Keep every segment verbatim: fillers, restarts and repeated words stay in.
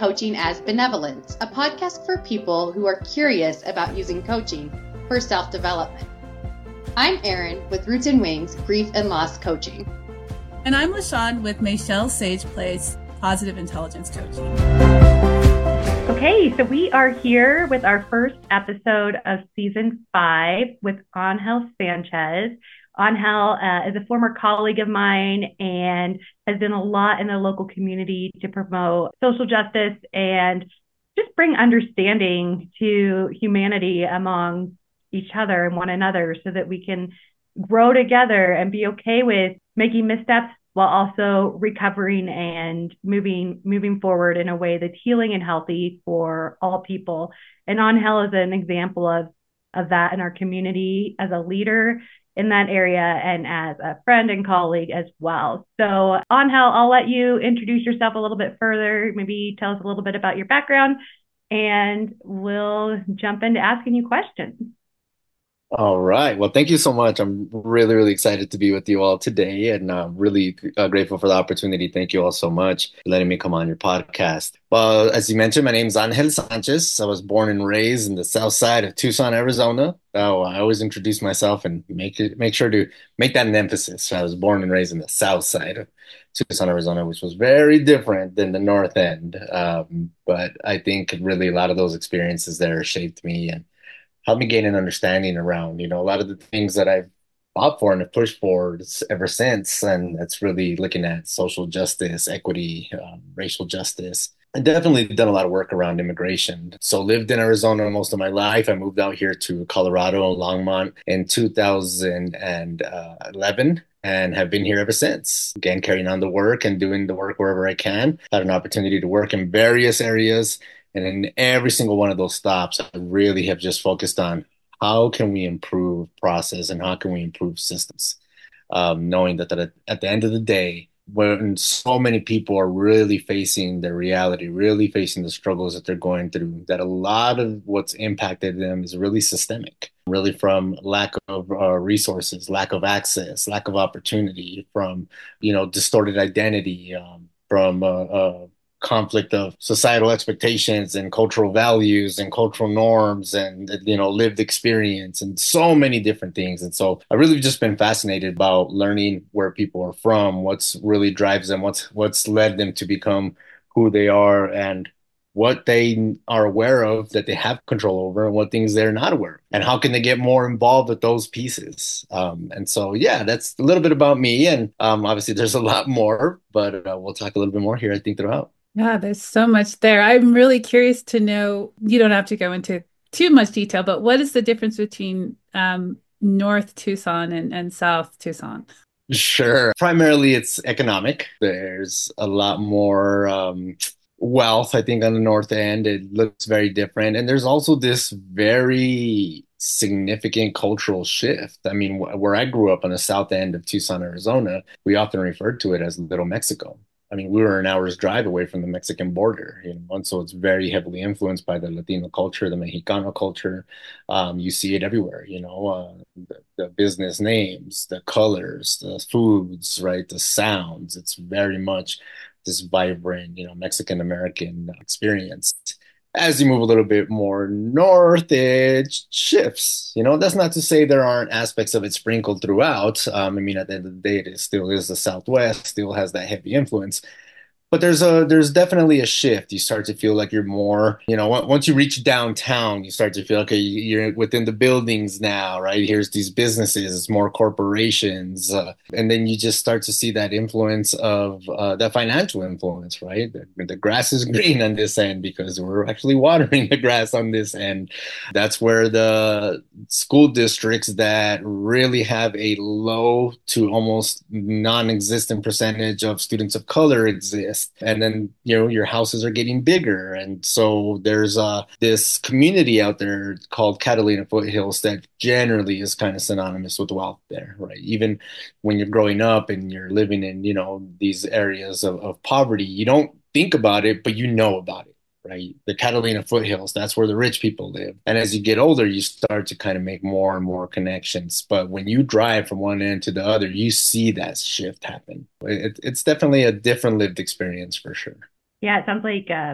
Coaching as Benevolence, a podcast for people who are curious about using coaching for self-development. I'm Erin with Roots and Wings Grief and Loss Coaching. And I'm LaShawn with Michelle Sage Place Positive Intelligence Coaching. Okay, so we are here with our first episode of season five with Angel Sanchez. Angel uh, is a former colleague of mine and has done a lot in the local community to promote social justice and just bring understanding to humanity among each other and one another so that we can grow together and be okay with making missteps while also recovering and moving moving forward in a way that's healing and healthy for all people. And Angel is an example of, of that in our community as a leader in that area and as a friend and colleague as well. So Angel, I'll let you introduce yourself a little bit further, maybe tell us a little bit about your background, and we'll jump into asking you questions. All right. Well, thank you so much. I'm really, really excited to be with you all today and uh, really uh, grateful for the opportunity. Thank you all so much for letting me come on your podcast. Well, as you mentioned, my name is Angel Sanchez. I was born and raised in the south side of Tucson, Arizona. Oh, I always introduce myself and make it, make sure to make that an emphasis. I was born and raised in the south side of Tucson, Arizona, which was very different than the north end. Um, but I think really a lot of those experiences there shaped me and helped me gain an understanding around, you know, a lot of the things that I've fought for and have pushed for ever since. And that's really looking at social justice, equity, um, racial justice. I definitely done a lot of work around immigration. So lived in Arizona most of my life. I moved out here to Colorado, Longmont in two thousand eleven and have been here ever since. Again, carrying on the work and doing the work wherever I can. Had an opportunity to work in various areas. And in every single one of those stops, I really have just focused on how can we improve process and how can we improve systems, um, knowing that, that at the end of the day, when so many people are really facing their reality, really facing the struggles that they're going through, that a lot of what's impacted them is really systemic, really from lack of uh, resources, lack of access, lack of opportunity, from, you know, distorted identity, um, from uh, uh, conflict of societal expectations and cultural values and cultural norms and, you know, lived experience and so many different things. And so I've really just been fascinated about learning where people are from, what's really drives them, what's what's led them to become who they are, and what they are aware of that they have control over and what things they're not aware of, and how can they get more involved with those pieces. Um, and so, yeah, that's a little bit about me. And um, obviously there's a lot more, but uh, we'll talk a little bit more here, I think, throughout. Yeah, there's so much there. I'm really curious to know, you don't have to go into too much detail, but what is the difference between um, North Tucson and, and South Tucson? Sure. Primarily, it's economic. There's a lot more um, wealth, I think, on the north end. It looks very different. And there's also this very significant cultural shift. I mean, wh- where I grew up on the south end of Tucson, Arizona, we often referred to it as Little Mexico. I mean, we were an hour's drive away from the Mexican border, you know, and so it's very heavily influenced by the Latino culture, the Mexicano culture. Um, you see it everywhere, you know, uh, the, the business names, the colors, the foods, right, the sounds. It's very much this vibrant, you know, Mexican American experience. As you move a little bit more north, it shifts. You know, that's not to say there aren't aspects of it sprinkled throughout. Um, I mean, at the end of the day, it still is the Southwest, still has that heavy influence. But there's a there's definitely a shift. You start to feel like you're more, you know, once you reach downtown, you start to feel, okay, you're within the buildings now, right? Here's these businesses, it's more corporations. Uh, and then you just start to see that influence of uh, that financial influence, right? The, the grass is green on this end because we're actually watering the grass on this end. That's where the school districts that really have a low to almost non-existent percentage of students of color exist. And then, you know, your houses are getting bigger. And so there's uh, this community out there called Catalina Foothills that generally is kind of synonymous with wealth there, right? Even when you're growing up and you're living in, you know, these areas of, of poverty, you don't think about it, but you know about it, right? The Catalina Foothills, that's where the rich people live. And as you get older, you start to kind of make more and more connections. But when you drive from one end to the other, you see that shift happen. It, it's definitely a different lived experience for sure. Yeah, it sounds like um,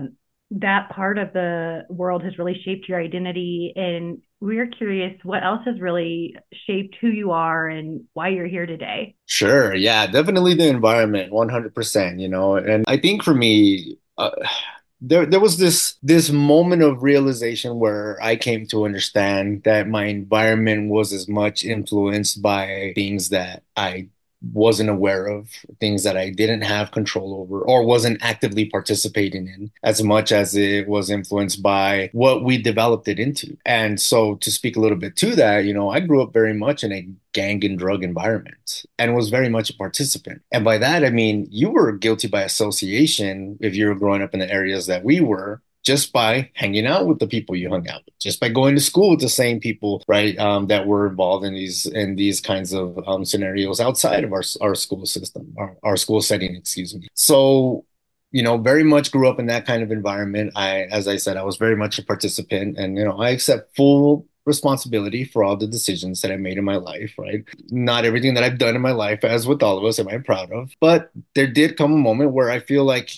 that part of the world has really shaped your identity. And we're curious what else has really shaped who you are and why you're here today. Sure. Yeah, definitely the environment, one hundred percent, you know. And I think for me, uh, there there was this this moment of realization where I came to understand that my environment was as much influenced by things that I wasn't aware of, things that I didn't have control over or wasn't actively participating in, as much as it was influenced by what we developed it into. And so to speak a little bit to that, you know, I grew up very much in a gang and drug environment and was very much a participant. And by that, I mean, you were guilty by association if you were growing up in the areas that we were, just by hanging out with the people you hung out with, just by going to school with the same people, right? Um, that were involved in these in these kinds of um, scenarios outside of our our school system, our, our school setting, excuse me. So, you know, very much grew up in that kind of environment. I, as I said, I was very much a participant, and you know, I accept full responsibility for all the decisions that I made in my life, right? Not everything that I've done in my life, as with all of us, am I proud of, but there did come a moment where I feel like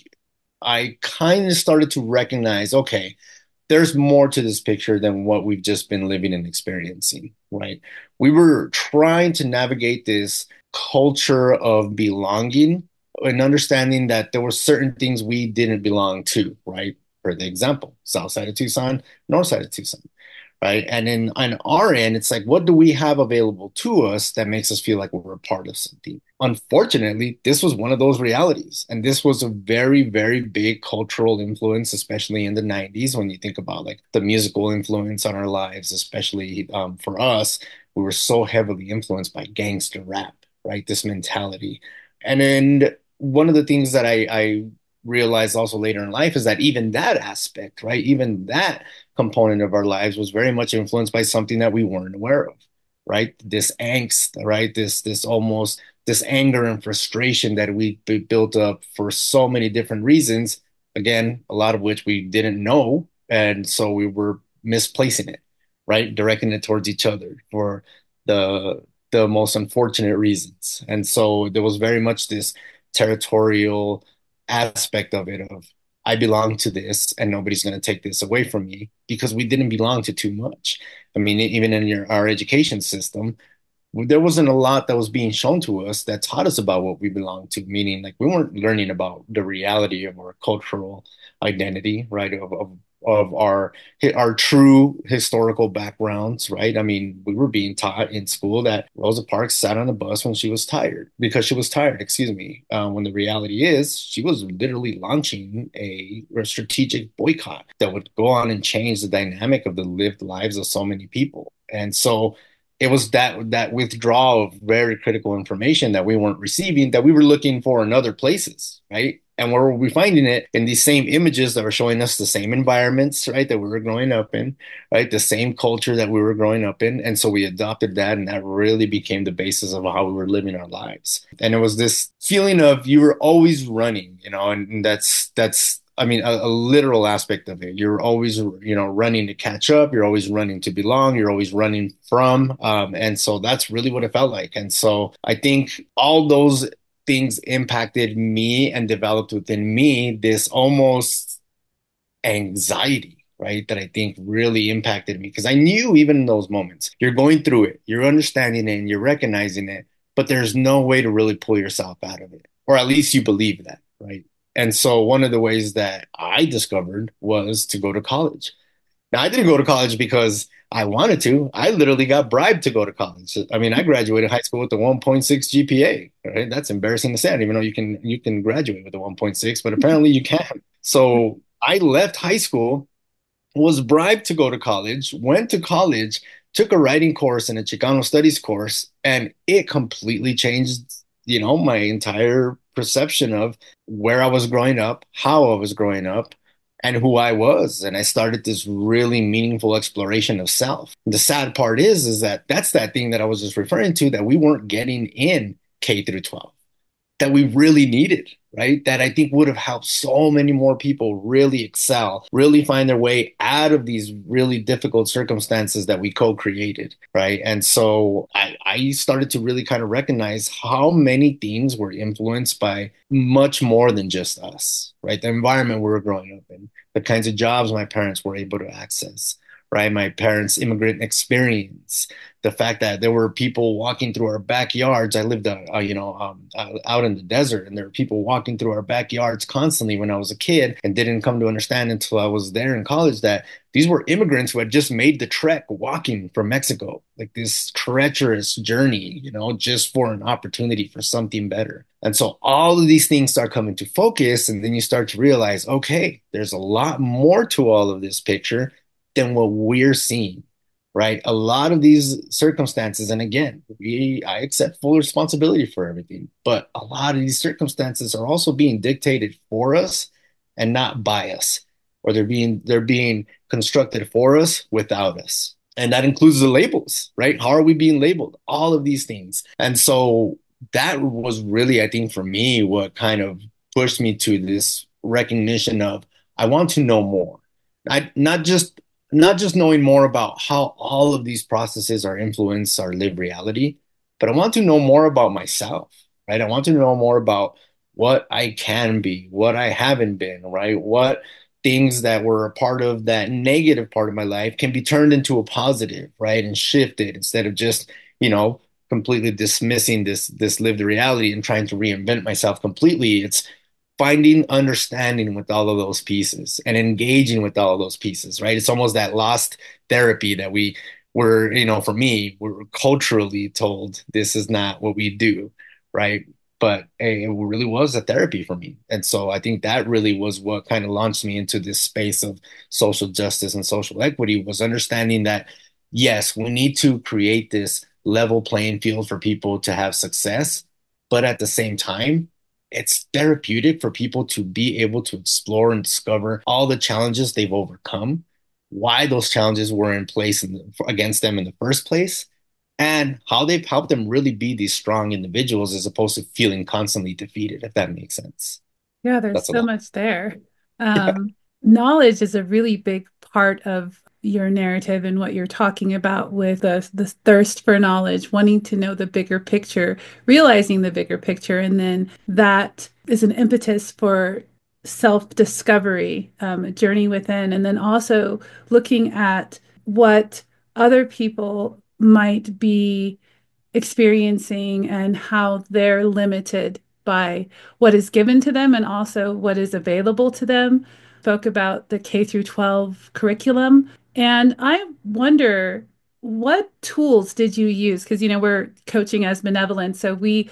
I kind of started to recognize, okay, there's more to this picture than what we've just been living and experiencing, right? We were trying to navigate this culture of belonging and understanding that there were certain things we didn't belong to, right? For the example, south side of Tucson, north side of Tucson, right? And in on our end, it's like, what do we have available to us that makes us feel like we're a part of something? Unfortunately, this was one of those realities. And this was a very, very big cultural influence, especially in the nineties, when you think about like the musical influence on our lives, especially um, for us, we were so heavily influenced by gangster rap, right? This mentality. And then one of the things that I, I realized also later in life is that even that aspect, right? Even that component of our lives was very much influenced by something that we weren't aware of, right? This angst, right? This, this almost, this anger and frustration that we built up for so many different reasons. Again, a lot of which we didn't know. And so we were misplacing it, right? Directing it towards each other for the, the most unfortunate reasons. And so there was very much this territorial aspect of it of I belong to this and nobody's going to take this away from me, because we didn't belong to too much. I mean, even in your, our education system, there wasn't a lot that was being shown to us that taught us about what we belong to, meaning like we weren't learning about the reality of our cultural identity, right? Of, of, of our, our true historical backgrounds, right? I mean, we were being taught in school that Rosa Parks sat on a bus when she was tired, because she was tired, excuse me. Uh, when the reality is she was literally launching a, a strategic boycott that would go on and change the dynamic of the lived lives of so many people. And so it was that that withdrawal of very critical information that we weren't receiving, that we were looking for in other places, right? And where were we finding it? In these same images that were showing us the same environments, right, that we were growing up in, right? The same culture that we were growing up in. And so we adopted that, and that really became the basis of how we were living our lives. And it was this feeling of you were always running, you know, and that's that's I mean, a, a literal aspect of it. You're always, you know, running to catch up. You're always running to belong. You're always running from. Um, and so that's really what it felt like. And so I think all those things impacted me and developed within me this almost anxiety, right? That I think really impacted me, because I knew even in those moments, you're going through it, you're understanding it, and you're recognizing it, but there's no way to really pull yourself out of it, or at least you believe that, right? And so one of the ways that I discovered was to go to college. Now, I didn't go to college because I wanted to. I literally got bribed to go to college. I mean, I graduated high school with a one point six G P A, right? That's embarrassing to say. I don't even know you can you can graduate with a one point six, but apparently you can. So I left high school, was bribed to go to college, went to college, took a writing course and a Chicano studies course, and it completely changed, you know, my entire perception of where I was growing up, how I was growing up, and who I was. And I started this really meaningful exploration of self. The sad part is, is that that's that thing that I was just referring to, that we weren't getting in K through twelve, that we really needed, right? That I think would have helped so many more people really excel, really find their way out of these really difficult circumstances that we co-created, right? And so I, I started to really kind of recognize how many things were influenced by much more than just us, right? The environment we were growing up in, the kinds of jobs my parents were able to access, right? My parents' immigrant experience, the fact that there were people walking through our backyards. I lived, uh, uh, you know, um, uh, out in the desert, and there were people walking through our backyards constantly when I was a kid, and didn't come to understand until I was there in college that these were immigrants who had just made the trek walking from Mexico, like this treacherous journey, you know, just for an opportunity for something better. And so all of these things start coming to focus, and then you start to realize, okay, there's a lot more to all of this picture than what we're seeing, right? A lot of these circumstances, and again, we I accept full responsibility for everything, but a lot of these circumstances are also being dictated for us and not by us, or they're being they're being constructed for us without us. And that includes the labels, right? How are we being labeled? All of these things. And so that was really, I think, for me, what kind of pushed me to this recognition of I want to know more. I not just not just knowing more about how all of these processes are influence our lived reality, but I want to know more about myself, right? I want to know more about what I can be, what I haven't been, right? What things that were a part of that negative part of my life can be turned into a positive, right? And shifted instead of just, you know, completely dismissing this this lived reality and trying to reinvent myself completely. It's finding understanding with all of those pieces and engaging with all of those pieces, right? It's almost that lost therapy that we were, you know, for me, we're culturally told this is not what we do, right? But hey, it really was a therapy for me. And so I think that really was what kind of launched me into this space of social justice and social equity, was understanding that, yes, we need to create this level playing field for people to have success, but at the same time, it's therapeutic for people to be able to explore and discover all the challenges they've overcome, why those challenges were in place in the, against them in the first place, and how they've helped them really be these strong individuals as opposed to feeling constantly defeated, if that makes sense. Yeah, there's That's a so lot. much there. Yeah. Um, knowledge is a really big part of your narrative and what you're talking about with the, the thirst for knowledge, wanting to know the bigger picture, realizing the bigger picture. And then that is an impetus for self-discovery, um, a journey within, and then also looking at what other people might be experiencing and how they're limited by what is given to them and also what is available to them. Spoke about the K through twelve curriculum. And I wonder, what tools did you use? Because, you know, we're coaching as benevolent. So we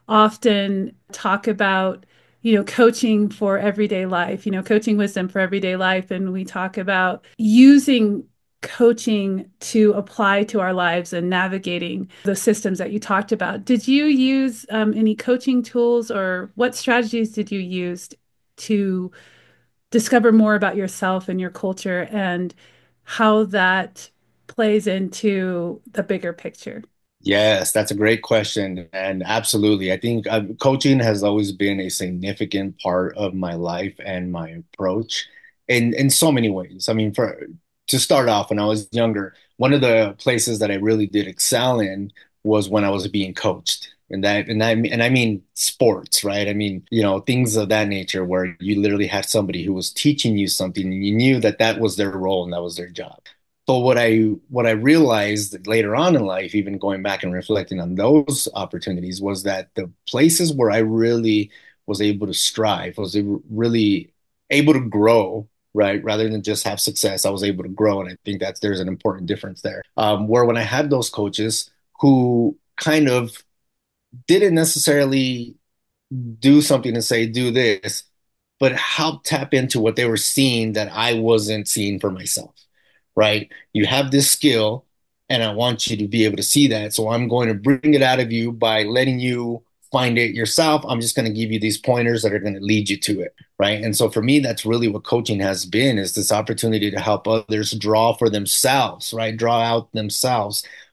often talk about, you know, coaching for everyday life, you know, coaching wisdom for everyday life. And we talk about using coaching to apply to our lives and navigating the systems that you talked about. Did you use um, any coaching tools, or what strategies did you use to discover more about yourself and your culture and how that plays into the bigger picture? Yes, that's a great question. And absolutely, I think uh, coaching has always been a significant part of my life and my approach in in so many ways. I mean, for to start off, when I was younger, one of the places that I really did excel in was when I was being coached. And that and that and I mean sports, right? I mean, you know, things of that nature where you literally had somebody who was teaching you something and you knew that that was their role and that was their job. But what I what I realized later on in life, even going back and reflecting on those opportunities, was that the places where I really was able to strive, was really able to grow, right? Rather than just have success, I was able to grow. And I think that's there's an important difference there. Um, where when I had those coaches who kind of didn't necessarily do something and say, do this, but help tap into what they were seeing that I wasn't seeing for myself, right? You have this skill and I want you to be able to see that. So I'm going to bring it out of you by letting you find it yourself. I'm just going to give you these pointers that are going to lead you to it, right? And so for me, that's really what coaching has been, is this opportunity to help others draw for themselves, right? Draw out themselves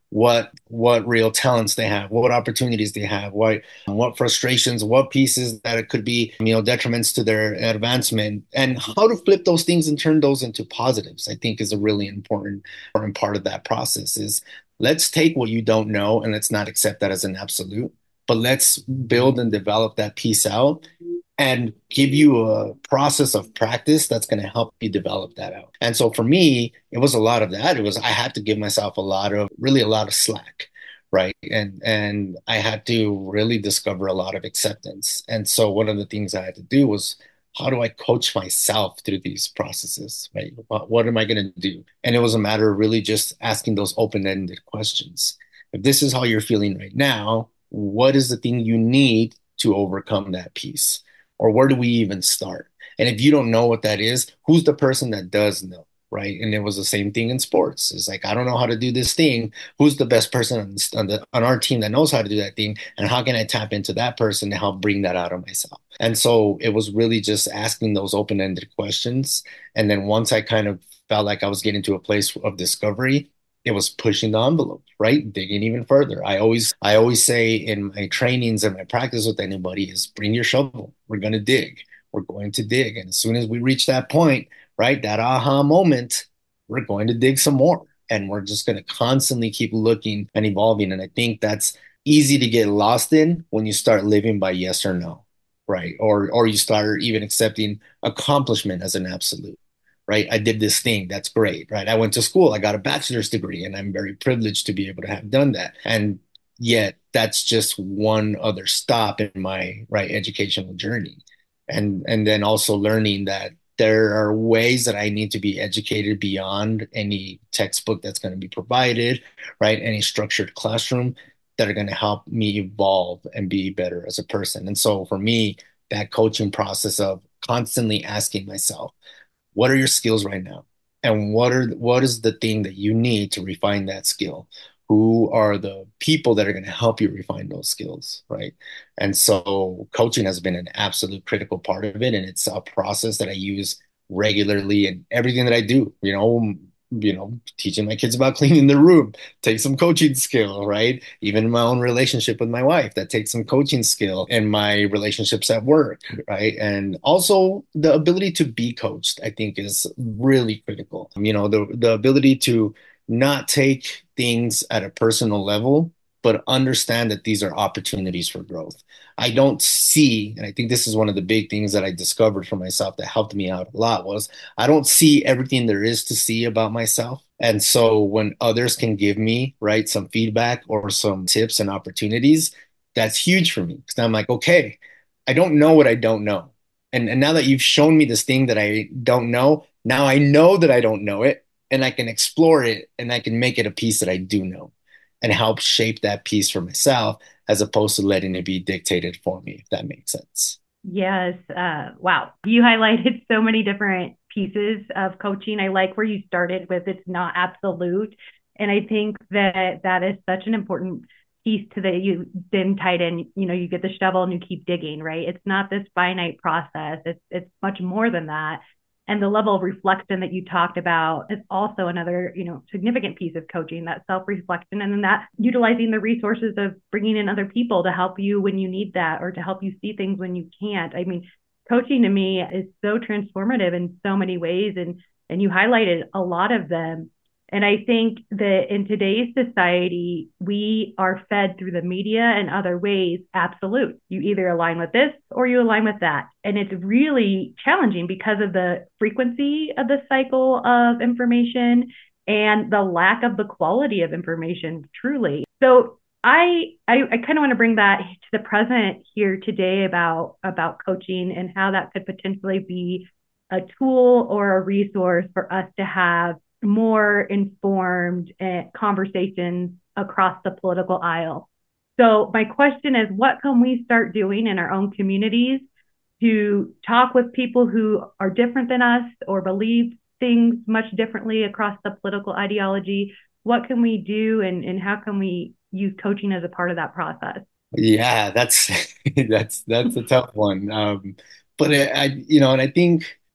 what what real talents they have, what opportunities they have, what what frustrations, what pieces that it could be, you know, detriments to their advancement, and how to flip those things and turn those into positives, I think is a really important, important part of that process is let's take what you don't know and let's not accept that as an absolute, but let's build and develop that piece out and give you a process of practice that's going to help you develop that out. And so for me, it was a lot of that. It was I had to give myself a lot of really a lot of slack, right? And and I had to really discover a lot of acceptance. And so one of the things I had to do was how do I coach myself through these processes, right? What, what am I going to do? And it was a matter of really just asking those open-ended questions. If this is how you're feeling right now, what is the thing you need to overcome that piece? Or where do we even start? And if you don't know what that is, who's the person that does know, right? And it was the same thing in sports. It's like, I don't know how to do this thing. Who's the best person on, on, the, on our team that knows how to do that thing? And how can I tap into that person to help bring that out of myself? And so it was really just asking those open-ended questions. And then once I kind of felt like I was getting to a place of discovery, it was pushing the envelope, right? Digging even further. I always, I always say in my trainings and my practice with anybody is bring your shovel. We're going to dig. We're going to dig. And as soon as we reach that point, right, that aha moment, we're going to dig some more. And we're just going to constantly keep looking and evolving. And I think that's easy to get lost in when you start living by yes or no, right? Or, or you start even accepting accomplishment as an absolute. Right? I did this thing. That's great. Right? I went to school. I got a bachelor's degree and I'm very privileged to be able to have done that. And yet that's just one other stop in my right educational journey. And and then also learning that there are ways that I need to be educated beyond any textbook that's going to be provided, right? Any structured classroom that are going to help me evolve and be better as a person. And so for me, that coaching process of constantly asking myself, what are your skills right now? And what are what is the thing that you need to refine that skill? Who are the people that are going to help you refine those skills, right? And so coaching has been an absolute critical part of it. And it's a process that I use regularly in everything that I do, you know, you know, teaching my kids about cleaning the room, take some coaching skill, right? Even in my own relationship with my wife, that takes some coaching skill in my relationships at work, right? And also the ability to be coached, I think is really critical. You know, the, the ability to not take things at a personal level, but understand that these are opportunities for growth. I don't see, and I think this is one of the big things that I discovered for myself that helped me out a lot was I don't see everything there is to see about myself. And so when others can give me, right, some feedback or some tips and opportunities, that's huge for me. Because I'm like, okay, I don't know what I don't know. And, and now that you've shown me this thing that I don't know, now I know that I don't know it and I can explore it and I can make it a piece that I do know and help shape that piece for myself as opposed to letting it be dictated for me, if that makes sense. Yes. Uh, wow. You highlighted so many different pieces of coaching. I like where you started with it's not absolute. And I think that that is such an important piece to that you then tied in, you know, you get the shovel and you keep digging, right? It's not this finite process. It's, it's much more than that. And the level of reflection that you talked about is also another, you know, significant piece of coaching, that self-reflection, and then that utilizing the resources of bringing in other people to help you when you need that or to help you see things when you can't. I mean, coaching to me is so transformative in so many ways, and and you highlighted a lot of them. And I think that in today's society, we are fed through the media and other ways, absolute. You either align with this or you align with that. And it's really challenging because of the frequency of the cycle of information and the lack of the quality of information, truly. So I I, I kind of want to bring that to the present here today about, about coaching and how that could potentially be a tool or a resource for us to have more informed uh, conversations across the political aisle. So my question is, what can we start doing in our own communities to talk with people who are different than us or believe things much differently across the political ideology? What can we do, and, and how can we use coaching as a part of that process? Yeah, that's that's that's a tough one. Um, but I, I, you know, and I think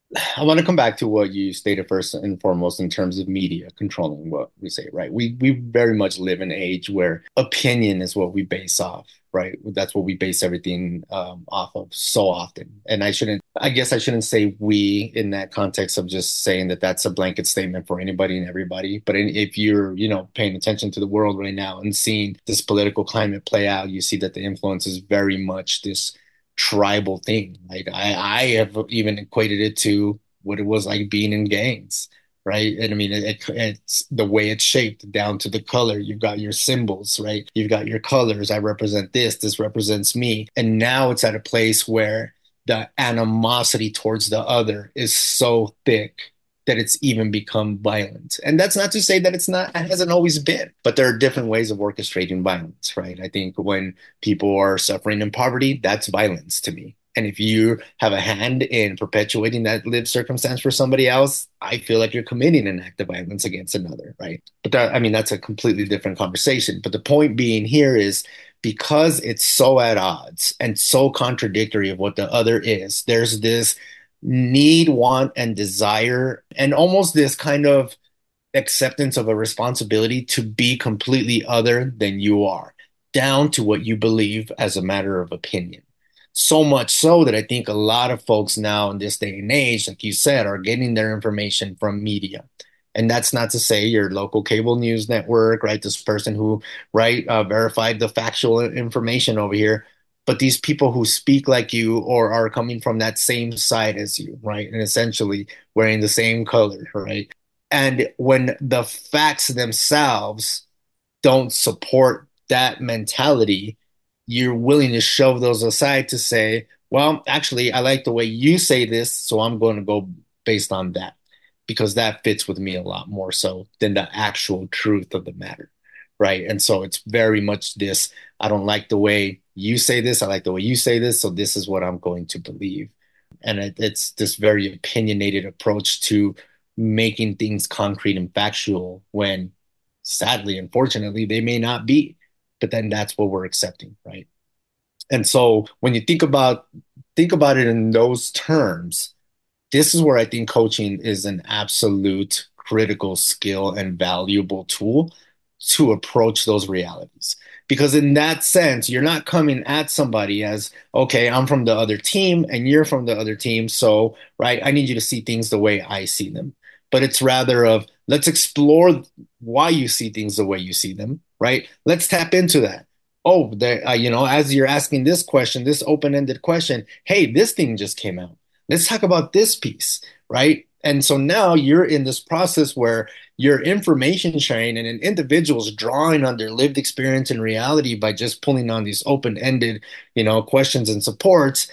I want to come back to what you stated first and foremost in terms of media controlling what we say, right? We we very much live in an age where opinion is what we base off, right? That's what we base everything um, off of so often. And I shouldn't, I guess I shouldn't say we in that context of just saying that that's a blanket statement for anybody and everybody. But in, if you're, you know, paying attention to the world right now and seeing this political climate play out, you see that the influence is very much this tribal thing. Like I, I have even equated it to what it was like being in gangs, right? And I mean, it, it's the way it's shaped down to the color. You've got your symbols, right? You've got your colors. I represent this. This represents me. And now it's at a place where the animosity towards the other is so thick that it's even become violent. And that's not to say that it's not, it hasn't always been, but there are different ways of orchestrating violence, right? I think when people are suffering in poverty, that's violence to me. And if you have a hand in perpetuating that lived circumstance for somebody else, I feel like you're committing an act of violence against another, right? But that, I mean, that's a completely different conversation. But the point being here is because it's so at odds and so contradictory of what the other is, there's this need, want, and desire, and almost this kind of acceptance of a responsibility to be completely other than you are, down to what you believe as a matter of opinion. So much so that I think a lot of folks now in this day and age, like you said, are getting their information from media. And that's not to say your local cable news network, right? This person who, right, uh, verified the factual information over here, but these people who speak like you or are coming from that same side as you, right? And essentially wearing the same color, right? And when the facts themselves don't support that mentality, you're willing to shove those aside to say, well, actually, I like the way you say this, so I'm going to go based on that because that fits with me a lot more so than the actual truth of the matter, right? And so it's very much this, I don't like the way you say this, I like the way you say this, so this is what I'm going to believe. And it, it's this very opinionated approach to making things concrete and factual when sadly, unfortunately, they may not be. But then that's what we're accepting, right? And so when you think about think about it in those terms, this is where I think coaching is an absolute critical skill and valuable tool to approach those realities. Because in that sense, you're not coming at somebody as, okay, I'm from the other team and you're from the other team. So, right, I need you to see things the way I see them. But it's rather of, let's explore why you see things the way you see them, right? Let's tap into that. Oh, there, uh, you know, as you're asking this question, this open-ended question, hey, this thing just came out. Let's talk about this piece, right? And so now you're in this process where your information sharing and an individual's drawing on their lived experience and reality by just pulling on these open-ended, you know, questions and supports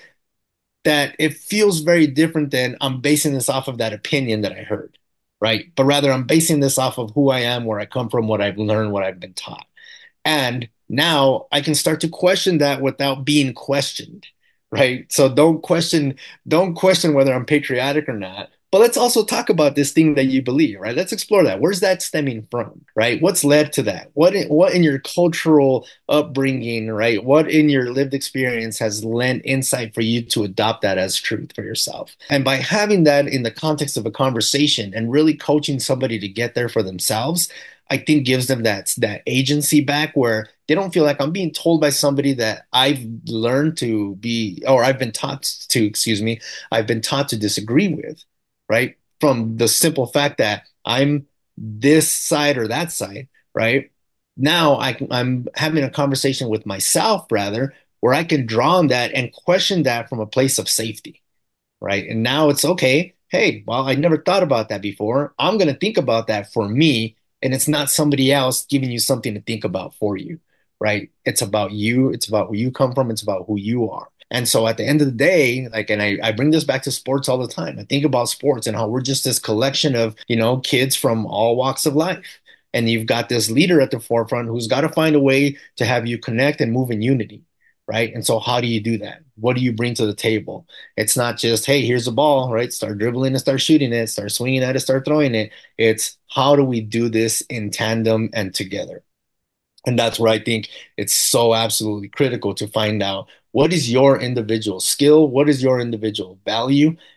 that it feels very different than I'm basing this off of that opinion that I heard, right? But rather I'm basing this off of who I am, where I come from, what I've learned, what I've been taught. And now I can start to question that without being questioned, right? So don't question, don't question whether I'm patriotic or not. But let's also talk about this thing that you believe, right? Let's explore that. Where's that stemming from, right? What's led to that? What in, what in your cultural upbringing, right? What in your lived experience has lent insight for you to adopt that as truth for yourself? And by having that in the context of a conversation and really coaching somebody to get there for themselves, I think gives them that, that agency back where they don't feel like I'm being told by somebody that I've learned to be, or I've been taught to, excuse me, I've been taught to disagree with, right? From the simple fact that I'm this side or that side, right? Now I, I'm having a conversation with myself rather, where I can draw on that and question that from a place of safety, right? And now it's okay. Hey, well, I never thought about that before. I'm going to think about that for me. And it's not somebody else giving you something to think about for you, right? It's about you. It's about where you come from. It's about who you are. And so at the end of the day, like, and I, I bring this back to sports all the time. I think about sports and how we're just this collection of, you know, kids from all walks of life. And you've got this leader at the forefront who's got to find a way to have you connect and move in unity, right? And so how do you do that? What do you bring to the table? It's not just, hey, here's the ball, right? Start dribbling and start shooting it, start swinging at it, start throwing it. It's how do we do this in tandem and together? And that's where I think it's so absolutely critical to find out what is your individual skill, what is your individual value,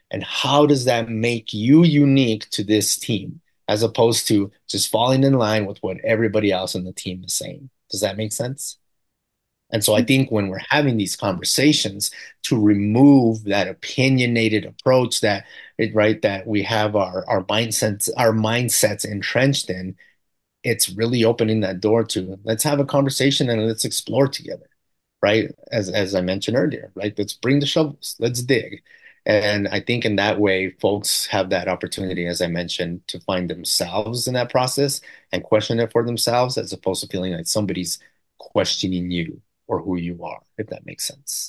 And how does that make you unique to this team as opposed to just falling in line with what everybody else in the team is saying? Does that make sense? And so I think when we're having these conversations to remove that opinionated approach that it, right, that we have our our mindsets, our mindsets entrenched in, it's really opening that door to let's have a conversation and let's explore together, right? As as I mentioned earlier, right? Let's bring the shovels, let's dig. And I think in that way, folks have that opportunity, as I mentioned, to find themselves in that process and question it for themselves, as opposed to feeling like somebody's questioning you or who you are, if that makes sense.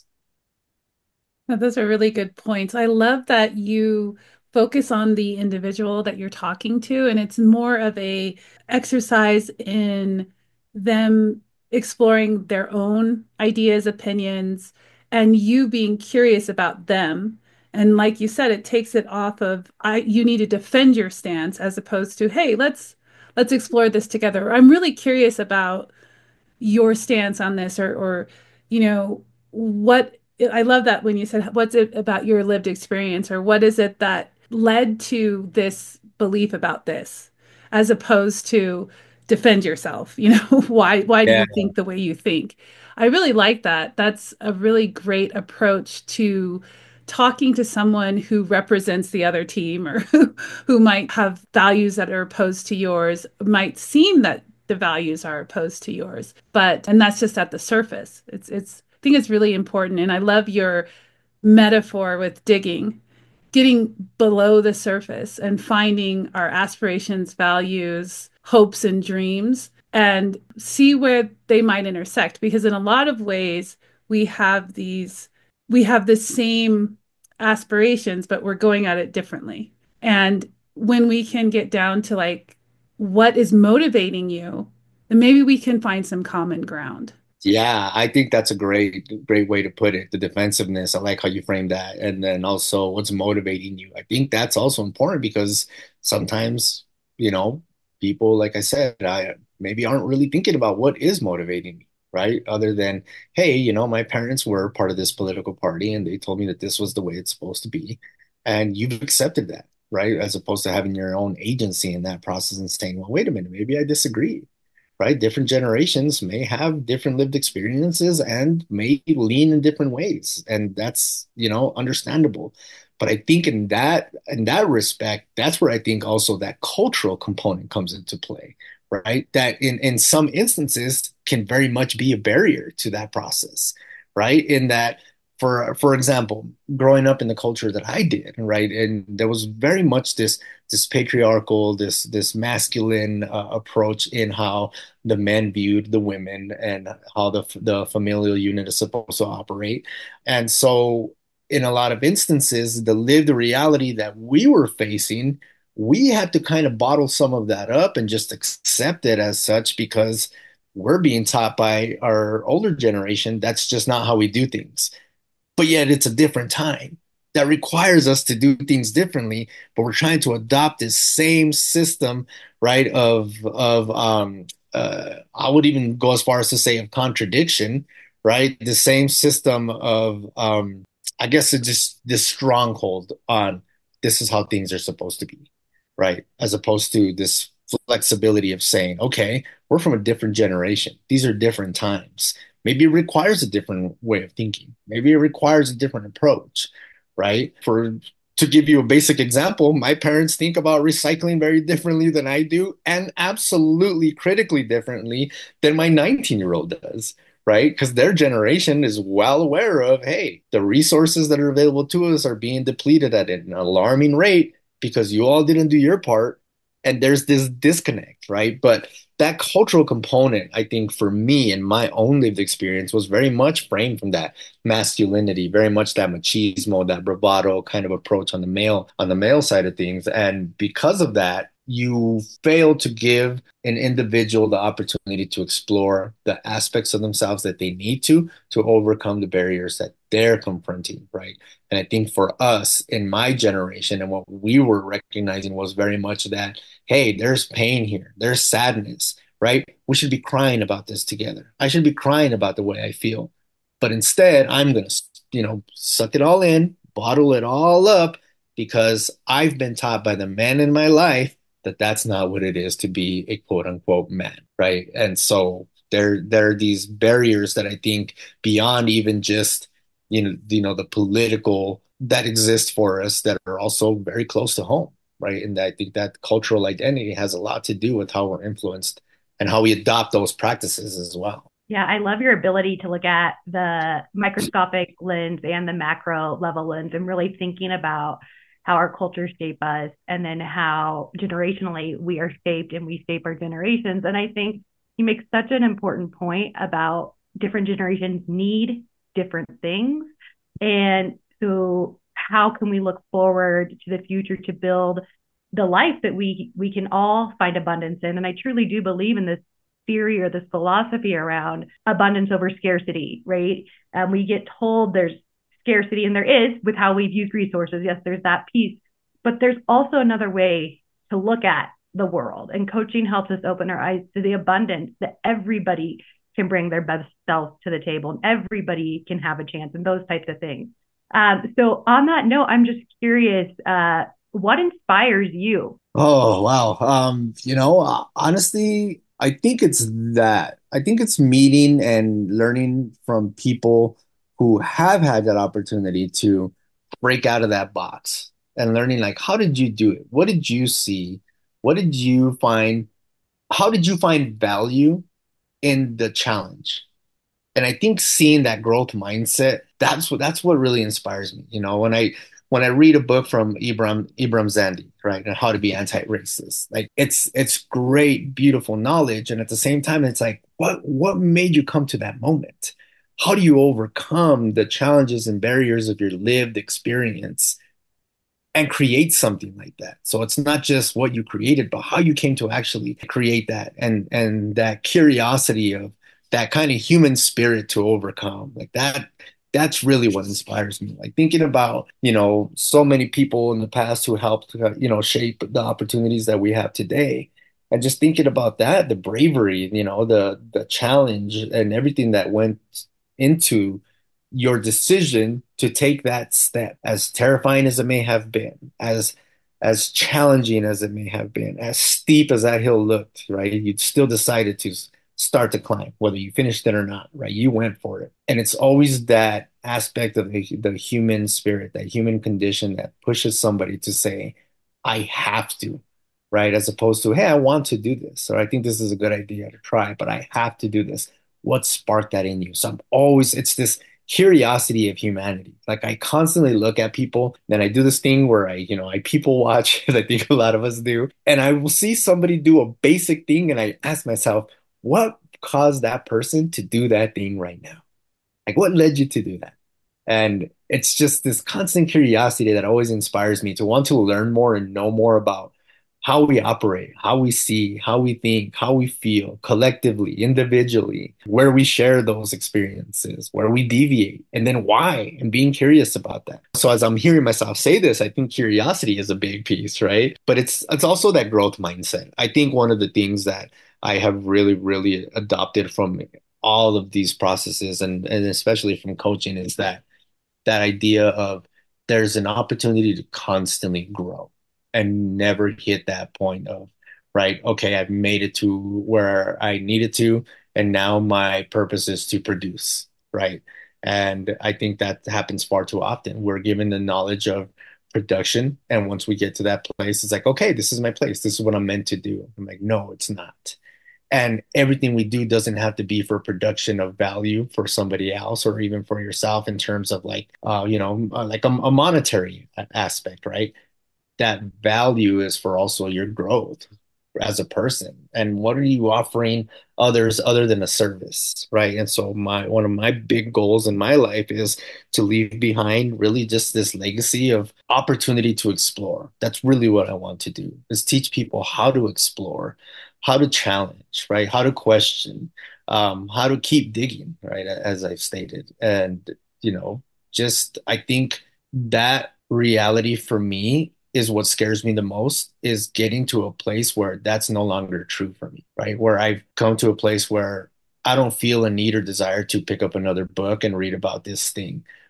Now, those are really good points. I love that you focus on the individual that you're talking to, and it's more of a exercise in them exploring their own ideas, opinions, and you being curious about them. And like you said, it takes it off of I you need to defend your stance as opposed to, hey, let's let's explore this together. I'm really curious about your stance on this, or or you know what I love that when you said what's it about your lived experience, or what is it that led to this belief about this, as opposed to defend yourself, you know. why why do Yeah. you think the way you think? I really like that. That's a really great approach to talking to someone who represents the other team, or who, who might have values that are opposed to yours, might seem that the values are opposed to yours, but and that's just at the surface. It's it's I think it's really important, and I love your metaphor with digging, getting below the surface and finding our aspirations, values, hopes, and dreams, and see where they might intersect. Because in a lot of ways, we have these, we have the same aspirations, but we're going at it differently. And when we can get down to like, what is motivating you, then maybe we can find some common ground. Yeah, I think that's a great, great way to put it. The defensiveness, I like how you frame that. And then also what's motivating you. I think that's also important because sometimes, you know, people, like I said, I maybe aren't really thinking about what is motivating me, right? Other than, hey, you know, my parents were part of this political party and they told me that this was the way it's supposed to be. And you've accepted that, right? As opposed to having your own agency in that process and saying, well, wait a minute, maybe I disagree, right? Different generations may have different lived experiences and may lean in different ways, and that's, you know, understandable. But I think in that in that respect, that's where I think also that cultural component comes into play, right? That in in some instances can very much be a barrier to that process, right? In that, for for example, growing up in the culture that I did, right, and there was very much this this patriarchal, this this masculine uh, approach in how the men viewed the women and how the the familial unit is supposed to operate. And so, in a lot of instances, the lived reality that we were facing, we had to kind of bottle some of that up and just accept it as such because we're being taught by our older generation that's just not how we do things. But yet it's a different time that requires us to do things differently, but we're trying to adopt this same system, right? Of of um uh I would even go as far as to say of contradiction, right? The same system of um I guess it's just this stronghold on this is how things are supposed to be, right? As opposed to this flexibility of saying, okay, we're from a different generation. These are different times. Maybe it requires a different way of thinking. Maybe it requires a different approach, right? For to give you a basic example, my parents think about recycling very differently than I do, and absolutely critically differently than my nineteen year old does, right? Because their generation is well aware of, hey, the resources that are available to us are being depleted at an alarming rate because you all didn't do your part. And there's this disconnect, right? But that cultural component, I think, for me and my own lived experience was very much framed from that masculinity, very much that machismo, that bravado kind of approach on the male on the male side of things. And because of that, you fail to give an individual the opportunity to explore the aspects of themselves that they need to to overcome the barriers that they're confronting, right? And I think for us in my generation and what we were recognizing was very much that, hey, there's pain here, there's sadness, right? We should be crying about this together. I should be crying about the way I feel. But instead, I'm going to, you know, suck it all in, bottle it all up, because I've been taught by the men in my life that that's not what it is to be a quote unquote man, right? And so there there are these barriers that I think beyond even just you know you know the political that exist for us that are also very close to home, right? And I think that cultural identity has a lot to do with how we're influenced and how we adopt those practices as well. Yeah, I love your ability to look at the microscopic lens and the macro level lens and really thinking about how our cultures shape us and then how generationally we are shaped and we shape our generations. And I think you make such an important point about different generations need different things. And so how can we look forward to the future to build the life that we we can all find abundance in? And I truly do believe in this theory or this philosophy around abundance over scarcity, right? Um, we get told there's scarcity, and there is with how we've used resources. Yes, there's that piece, but there's also another way to look at the world. And coaching helps us open our eyes to the abundance that everybody can bring their best self to the table and everybody can have a chance and those types of things. Um, so on that note, I'm just curious, uh, what inspires you? Oh, wow. Um, you know, uh, honestly, I think it's that. I think it's meeting and learning from people who have had that opportunity to break out of that box and learning like, how did you do it? What did you see? What did you find? How did you find value in the challenge? And I think seeing that growth mindset, that's what that's what really inspires me. You know, when I when I read a book from Ibram Ibram Zandi, right, and how to be anti-racist, like it's it's great, beautiful knowledge, and at the same time, it's like, what what made you come to that moment? How do you overcome the challenges and barriers of your lived experience and create something like that? So it's not just what you created, but how you came to actually create that, and and that curiosity of that kind of human spirit to overcome like that. That's really what inspires me. Like thinking about, you know, so many people in the past who helped, uh, you know, shape the opportunities that we have today. And just thinking about that, the bravery, you know, the the challenge and everything that went into your decision to take that step, as terrifying as it may have been, as as challenging as it may have been, as steep as that hill looked, right? You still decided to start to climb, whether you finished it or not, right? You went for it. And it's always that aspect of the, the human spirit, that human condition that pushes somebody to say, I have to, right? As opposed to, hey, I want to do this, or I think this is a good idea to try, but I have to do this. What sparked that in you? So I'm always, it's this curiosity of humanity. Like I constantly look at people, then I do this thing where I, you know, I people watch, as I think a lot of us do, and I will see somebody do a basic thing, and I ask myself, what caused that person to do that thing right now? Like, what led you to do that? And it's just this constant curiosity that always inspires me to want to learn more and know more about how we operate, how we see, how we think, how we feel collectively, individually, where we share those experiences, where we deviate, and then why, and being curious about that. So as I'm hearing myself say this, I think curiosity is a big piece, right? But it's it's also that growth mindset. I think one of the things that I have really, really adopted from all of these processes and, and especially from coaching is that that idea of there's an opportunity to constantly grow and never hit that point of, right, okay, I've made it to where I needed to, and now my purpose is to produce, right? And I think that happens far too often. We're given the knowledge of production, and once we get to that place, it's like, okay, this is my place. This is what I'm meant to do. I'm like, no, it's not. And everything we do doesn't have to be for production of value for somebody else or even for yourself in terms of like, uh, you know, uh, like a, a monetary aspect, right? That value is for also your growth as a person. And what are you offering others other than a service, right? And so my one of my big goals in my life is to leave behind really just this legacy of opportunity to explore. That's really what I want to do, is teach people how to explore, how to challenge, right? How to question, um, how to keep digging, right? As I've stated. And, you know, just I think that reality for me is what scares me the most, is getting to a place where that's no longer true for me, right? Where I've come to a place where I don't feel a need or desire to pick up another book and read about this thing,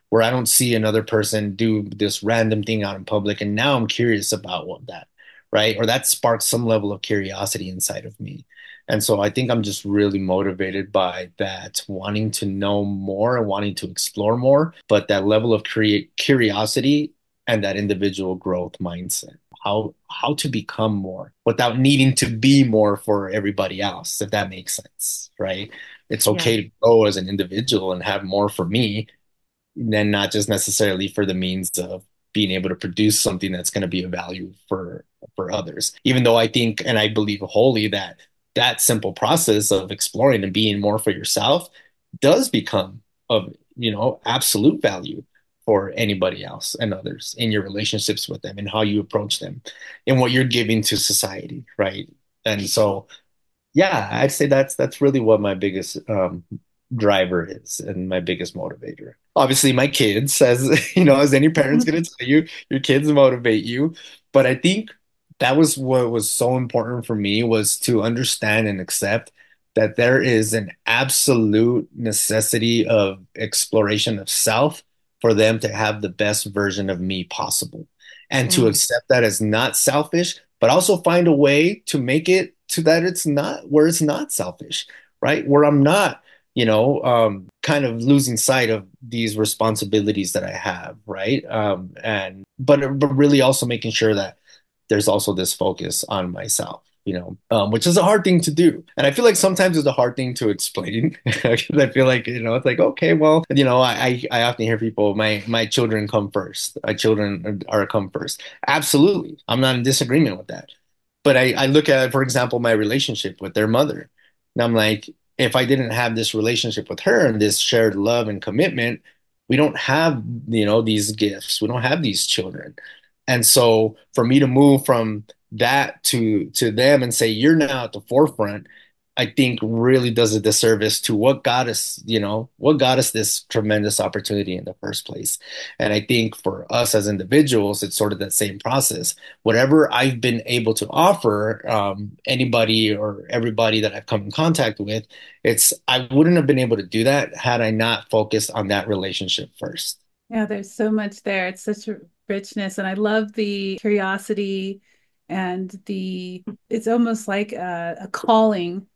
where I don't see another person do this random thing out in public, and now I'm curious about what that, right? Or that sparks some level of curiosity inside of me. And so I think I'm just really motivated by that, wanting to know more and wanting to explore more, but that level of curi curiosity and that individual growth mindset, how how to become more without needing to be more for everybody else, if that makes sense, right? It's Yeah. okay to grow as an individual and have more for me, then not just necessarily for the means of being able to produce something that's going to be of value for for others. Even though I think and I believe wholly that that simple process of exploring and being more for yourself does become of, you know, absolute value for anybody else and others in your relationships with them and how you approach them and what you're giving to society, right? And so yeah, I'd say that's that's really what my biggest um, driver is and my biggest motivator. Obviously, my kids, as you know, as any parent's going to tell you, your kids motivate you. But I think that was what was so important for me was to understand and accept that there is an absolute necessity of exploration of self for them to have the best version of me possible, and to Mm. accept that as not selfish, but also find a way to make it to that it's not where it's not selfish, right? Where I'm not, you know, um, kind of losing sight of these responsibilities that I have, right? Um, and but but really also making sure that there's also this focus on myself, you know, um, which is a hard thing to do. And I feel like sometimes it's a hard thing to explain because I feel like, you know, it's like, okay, well, you know, I, I often hear people, my, my children come first. My children are come first. Absolutely. I'm not in disagreement with that. But I, I look at, for example, my relationship with their mother. And I'm like, if I didn't have this relationship with her and this shared love and commitment, we don't have, you know, these gifts. We don't have these children. And so for me to move from that to to them and say you're now at the forefront, I think really does a disservice to what got us, you know, what got us this tremendous opportunity in the first place. And I think for us as individuals, it's sort of that same process. Whatever I've been able to offer um, anybody or everybody that I've come in contact with, it's I wouldn't have been able to do that had I not focused on that relationship first. Yeah, there's so much there. It's such a richness. And I love the curiosity and the, it's almost like a, a calling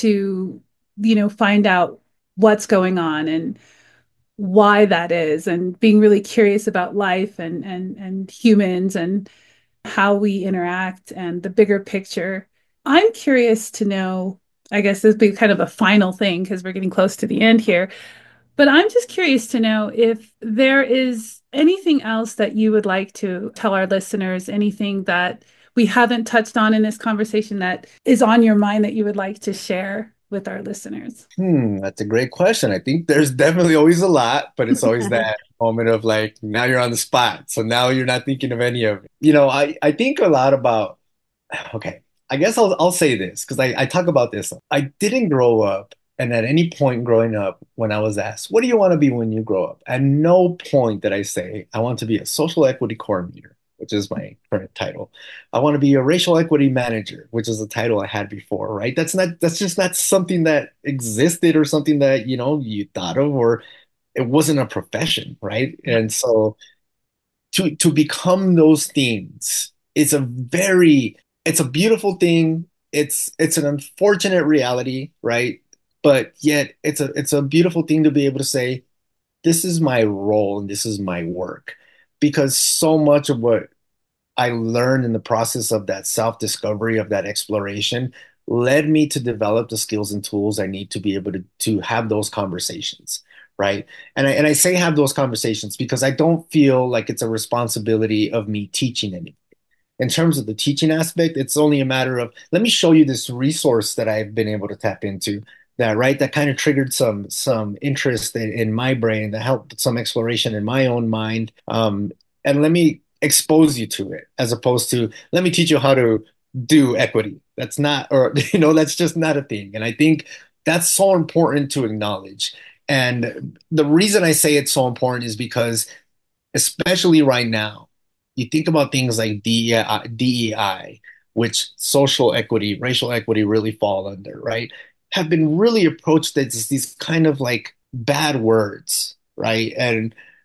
to, you know, find out what's going on and why that is, and being really curious about life and and and humans and how we interact and the bigger picture. I'm curious to know, I guess this would be kind of a final thing because we're getting close to the end here. But I'm just curious to know if there is anything else that you would like to tell our listeners, anything that we haven't touched on in this conversation that is on your mind that you would like to share with our listeners. Hmm, that's a great question. I think there's definitely always a lot, but it's always that moment of like, now you're on the spot. So now you're not thinking of any of it. You know, I, I think a lot about, okay, I guess I'll, I'll say this because I, I talk about this. I didn't grow up. And at any point growing up, when I was asked, what do you want to be when you grow up? At no point did I say, I want to be a social equity coordinator, which is my current title. I want to be a racial equity manager, which is a title I had before, right? That's not, that's just not something that existed or something that, you know, you thought of, or it wasn't a profession, right? And so to, to become those things is a very, it's a beautiful thing. It's, it's an unfortunate reality, right? But yet it's a, it's a beautiful thing to be able to say, this is my role and this is my work. Because so much of what I learned in the process of that self-discovery, of that exploration, led me to develop the skills and tools I need to be able to, to have those conversations, right? And I, and I say have those conversations because I don't feel like it's a responsibility of me teaching anything. In terms of the teaching aspect, it's only a matter of, let me show you this resource that I've been able to tap into that, right? That kind of triggered some some interest in, in my brain, that helped some exploration in my own mind. Um, and let me expose you to it as opposed to, let me teach you how to do equity. That's not, or, you know, that's just not a thing. And I think that's so important to acknowledge. And the reason I say it's so important is because, especially right now, you think about things like D E I, which social equity, racial equity really fall under, right? Have been really approached as these kind of like bad words, right? And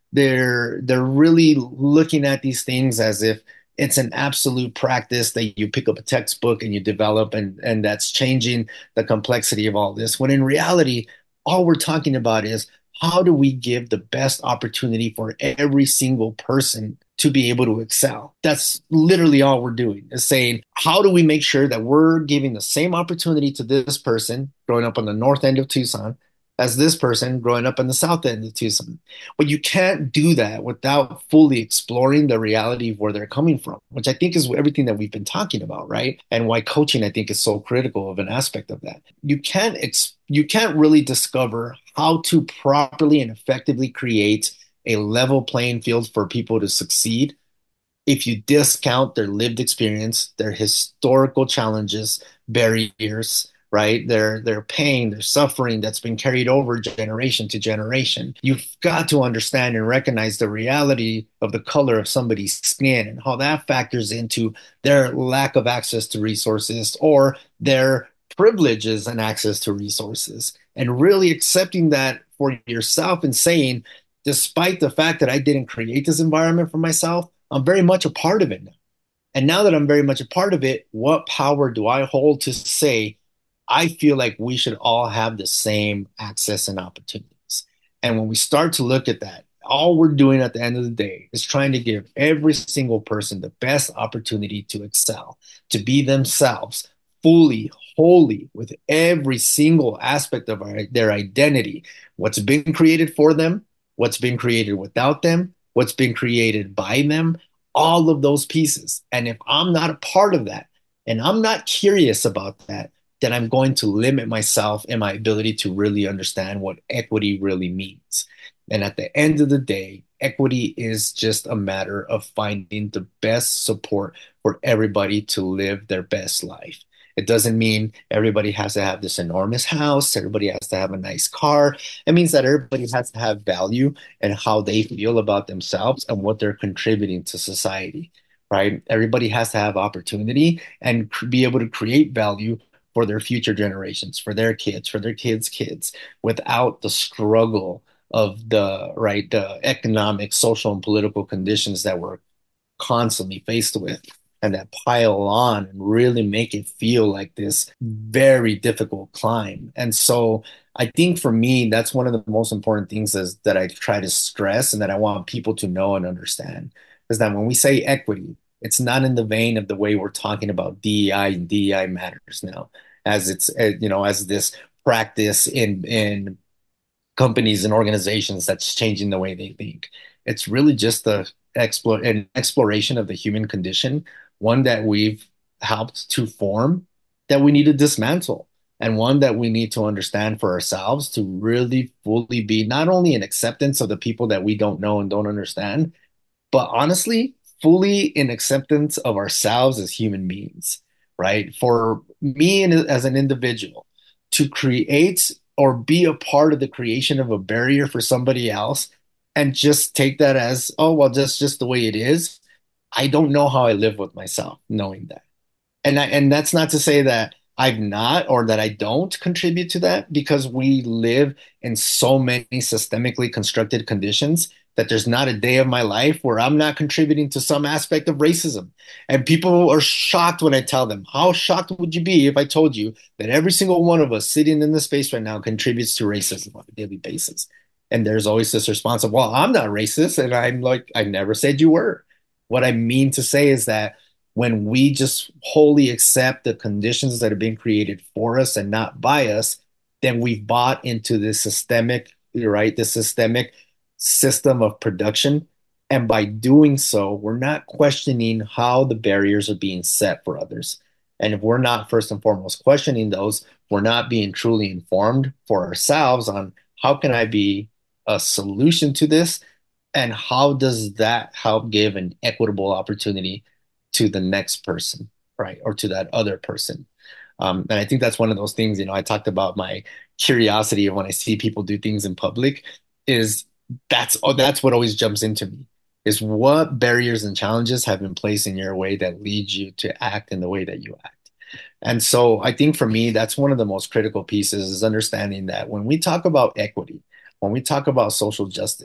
They're they're really looking at these things as if it's an absolute practice that you pick up a textbook and you develop, and and that's changing the complexity of all this. When in reality, all we're talking about is how do we give the best opportunity for every single person to be able to excel? That's literally all we're doing, is saying, how do we make sure that we're giving the same opportunity to this person growing up on the north end of Tucson as this person growing up in the south end of Tucson? But you can't do that without fully exploring the reality of where they're coming from, which I think is everything that we've been talking about, right? And why coaching, I think, is so critical of an aspect of that. You can't ex- you can't really discover how to properly and effectively create a level playing field for people to succeed if you discount their lived experience, their historical challenges, barriers, right? Their their pain, their suffering that's been carried over generation to generation. You've got to understand and recognize the reality of the color of somebody's skin and how that factors into their lack of access to resources or their privileges and access to resources. And really accepting that for yourself and saying, despite the fact that I didn't create this environment for myself, I'm very much a part of it now. And now that I'm very much a part of it, what power do I hold to say, I feel like we should all have the same access and opportunities? And when we start to look at that, all we're doing at the end of the day is trying to give every single person the best opportunity to excel, to be themselves fully, wholly, with every single aspect of our, their identity, what's been created for them, what's been created without them, what's been created by them, all of those pieces. And if I'm not a part of that, and I'm not curious about that, then I'm going to limit myself and my ability to really understand what equity really means. And at the end of the day, equity is just a matter of finding the best support for everybody to live their best life. It doesn't mean everybody has to have this enormous house, everybody has to have a nice car. It means that everybody has to have value and how they feel about themselves and what they're contributing to society, right? Everybody has to have opportunity and cr- be able to create value for their future generations, for their kids, for their kids' kids, without the struggle of the right, the economic, social, and political conditions that we're constantly faced with, and that pile on and really make it feel like this very difficult climb. And so I think for me, that's one of the most important things is that I try to stress and that I want people to know and understand is that when we say equity, it's not in the vein of the way we're talking about D E I and D E I matters now, as it's, uh, you know, as this practice in, in companies and organizations that's changing the way they think. It's really just the explore an exploration of the human condition, one that we've helped to form, that we need to dismantle, and one that we need to understand for ourselves to really fully be not only in acceptance of the people that we don't know and don't understand, but honestly, fully in acceptance of ourselves as human beings, right? For me and as an individual to create or be a part of the creation of a barrier for somebody else and just take that as, oh, well, that's just the way it is. I don't know how I live with myself knowing that. And I, and that's not to say that I've not or that I don't contribute to that, because we live in so many systemically constructed conditions that there's not a day of my life where I'm not contributing to some aspect of racism. And people are shocked when I tell them. How shocked would you be if I told you that every single one of us sitting in this space right now contributes to racism on a daily basis? And there's always this response of, well, I'm not racist. And I'm like, I never said you were. What I mean to say is that when we just wholly accept the conditions that are being created for us and not by us, then we've bought into this systemic, you're right, this systemic system of production. And by doing so, we're not questioning how the barriers are being set for others. And if we're not first and foremost questioning those, we're not being truly informed for ourselves on how can I be a solution to this, and how does that help give an equitable opportunity to the next person, right? Or to that other person. Um, and I think that's one of those things, you know, I talked about my curiosity of when I see people do things in public is that's, oh, that's what always jumps into me is what barriers and challenges have been placed in your way that leads you to act in the way that you act. And so I think for me, that's one of the most critical pieces is understanding that when we talk about equity, when we talk about social justice,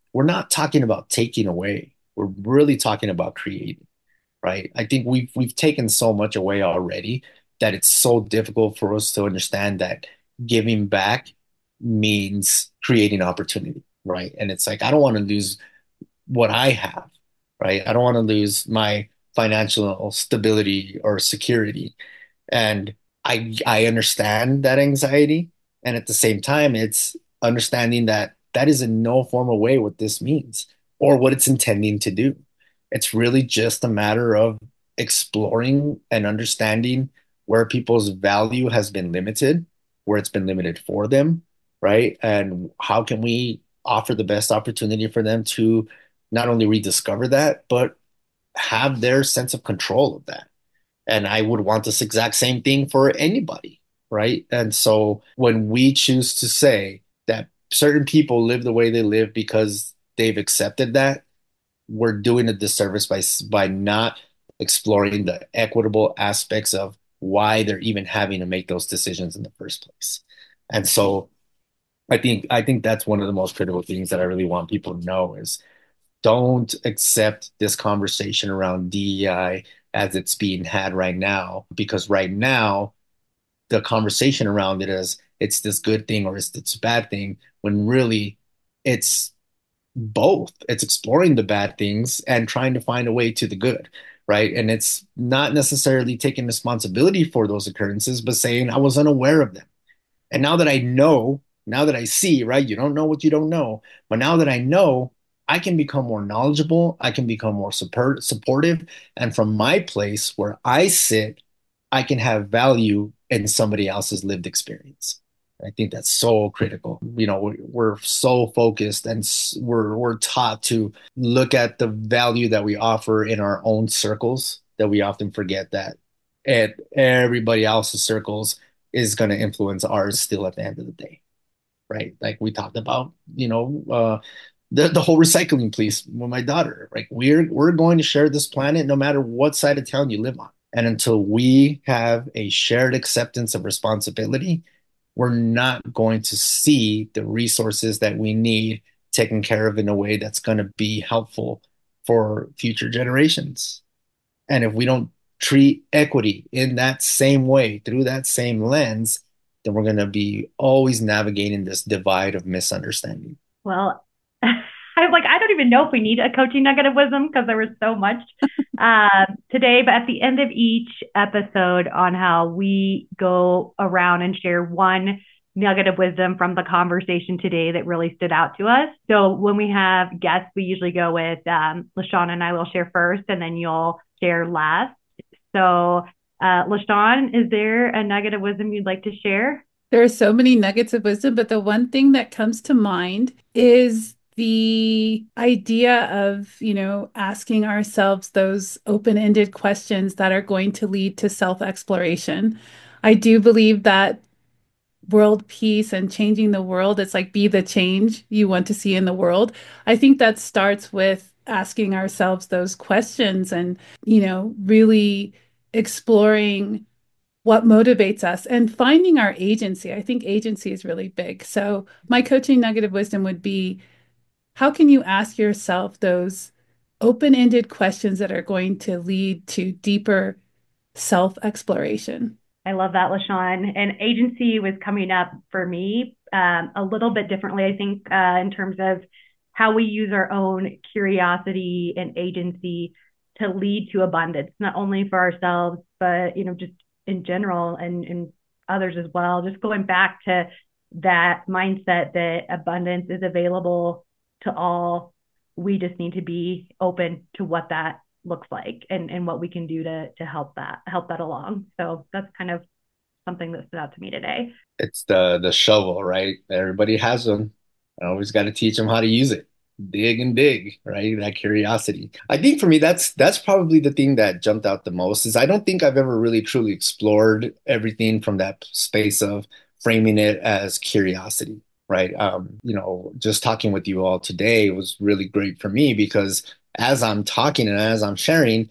we're not talking about taking away. We're really talking about creating, right? I think we've we've taken so much away already that it's so difficult for us to understand that giving back means creating opportunity, right? And it's like I don't want to lose what I have, right? I don't want to lose my financial stability or security. And I I understand that anxiety. And at the same time, it's understanding that that is in no formal way what this means or what it's intending to do. It's really just a matter of exploring and understanding where people's value has been limited, where it's been limited for them, right? And how can we offer the best opportunity for them to not only rediscover that, but have their sense of control of that. And I would want this exact same thing for anybody, right? And so when we choose to say that certain people live the way they live because they've accepted that, we're doing a disservice by by not exploring the equitable aspects of why they're even having to make those decisions in the first place. And so I think I think that's one of the most critical things that I really want people to know is don't accept this conversation around D E I as it's being had right now, because right now the conversation around it is it's this good thing or it's this bad thing, when really it's both. It's exploring the bad things and trying to find a way to the good, right? And it's not necessarily taking responsibility for those occurrences, but saying I was unaware of them. And now that I know, now that I see, right? You don't know what you don't know. But now that I know, I can become more knowledgeable. I can become more support, supportive. And from my place where I sit, I can have value in somebody else's lived experience. I think that's so critical. You know, we're, we're so focused and we're we're taught to look at the value that we offer in our own circles that we often forget that and everybody else's circles is going to influence ours still at the end of the day, right? Like we talked about, you know, uh, the the whole recycling piece with my daughter. Like we're we're going to share this planet no matter what side of town you live on. And until we have a shared acceptance of responsibility, we're not going to see the resources that we need taken care of in a way that's going to be helpful for future generations. And if we don't treat equity in that same way, through that same lens, then we're going to be always navigating this divide of misunderstanding. Well, I'm like, I don't even know if we need a coaching nugget of wisdom because there was so much uh, today. But at the end of each episode on how we go around and share one nugget of wisdom from the conversation today that really stood out to us. So when we have guests, we usually go with um, LaShawn and I will share first, and then you'll share last. So uh, LaShawn, is there a nugget of wisdom you'd like to share? There are so many nuggets of wisdom, but the one thing that comes to mind is the idea of, you know, asking ourselves those open-ended questions that are going to lead to self-exploration. I do believe that world peace and changing the world, it's like be the change you want to see in the world. I think that starts with asking ourselves those questions and, you know, really exploring what motivates us and finding our agency. I think agency is really big. So my coaching nugget of wisdom would be, how can you ask yourself those open-ended questions that are going to lead to deeper self-exploration? I love that, LaShawn. And agency was coming up for me um, a little bit differently, I think, uh, in terms of how we use our own curiosity and agency to lead to abundance, not only for ourselves, but, you know, just in general and, and others as well. Just going back to that mindset that abundance is available to all. We just need to be open to what that looks like and, and what we can do to to help that help that along. So that's kind of something that stood out to me today. It's the the shovel, right? Everybody has one. I always got to teach them how to use it. Dig and dig, right? That curiosity. I think for me, that's that's probably the thing that jumped out the most is I don't think I've ever really truly explored everything from that space of framing it as curiosity, right? Um, you know, just talking with you all today was really great for me because as I'm talking and as I'm sharing,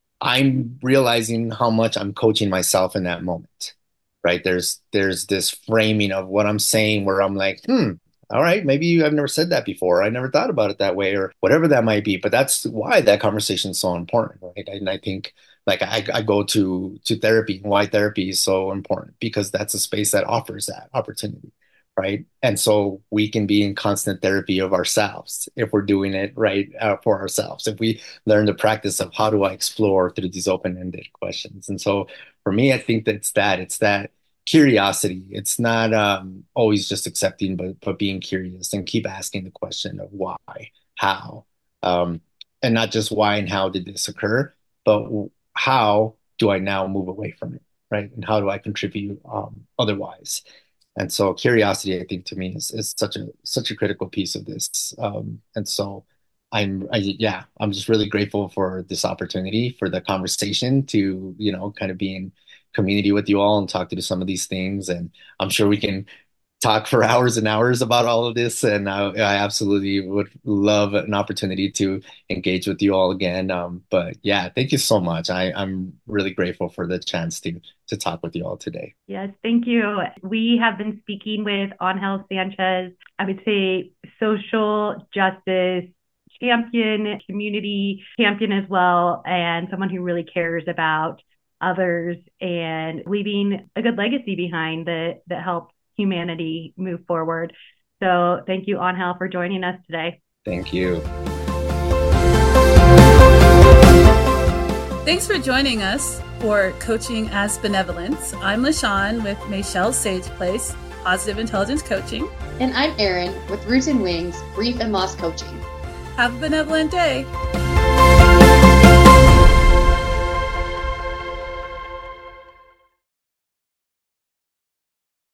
I'm realizing how much I'm coaching myself in that moment, right? There's there's this framing of what I'm saying where I'm like, hmm, all right, maybe I've never said that before. I never thought about it that way, or whatever that might be. But that's why that conversation is so important, right? And I think like I, I go to to therapy, and why therapy is so important because that's a space that offers that opportunity, right? And so we can be in constant therapy of ourselves if we're doing it right uh, for ourselves. If we learn the practice of how do I explore through these open-ended questions. And so for me, I think that's that. It's that curiosity. It's not um, always just accepting, but but being curious and keep asking the question of why, how, um, and not just why and how did this occur, but how do I now move away from it, right? And how do I contribute um, otherwise? And so curiosity, I think, to me is, is such a such a critical piece of this. Um, and so I'm I, yeah, I'm just really grateful for this opportunity, for the conversation to, you know, kind of be in community with you all and talk to some of these things. And I'm sure we can talk for hours and hours about all of this. And I, I absolutely would love an opportunity to engage with you all again. Um, but yeah, thank you so much. I, I'm really grateful for the chance to to talk with you all today. Yes, thank you. We have been speaking with Angel Sanchez, I would say social justice champion, community champion as well, and someone who really cares about others and leaving a good legacy behind that that helps humanity move forward. So thank you, Angel, for joining us today. Thank you. Thanks for joining us for Coaching as Benevolence. I'm LaShawn with Michelle Sage Place, Positive Intelligence Coaching. And I'm Erin with Roots and Wings, Grief and Loss Coaching. Have a benevolent day.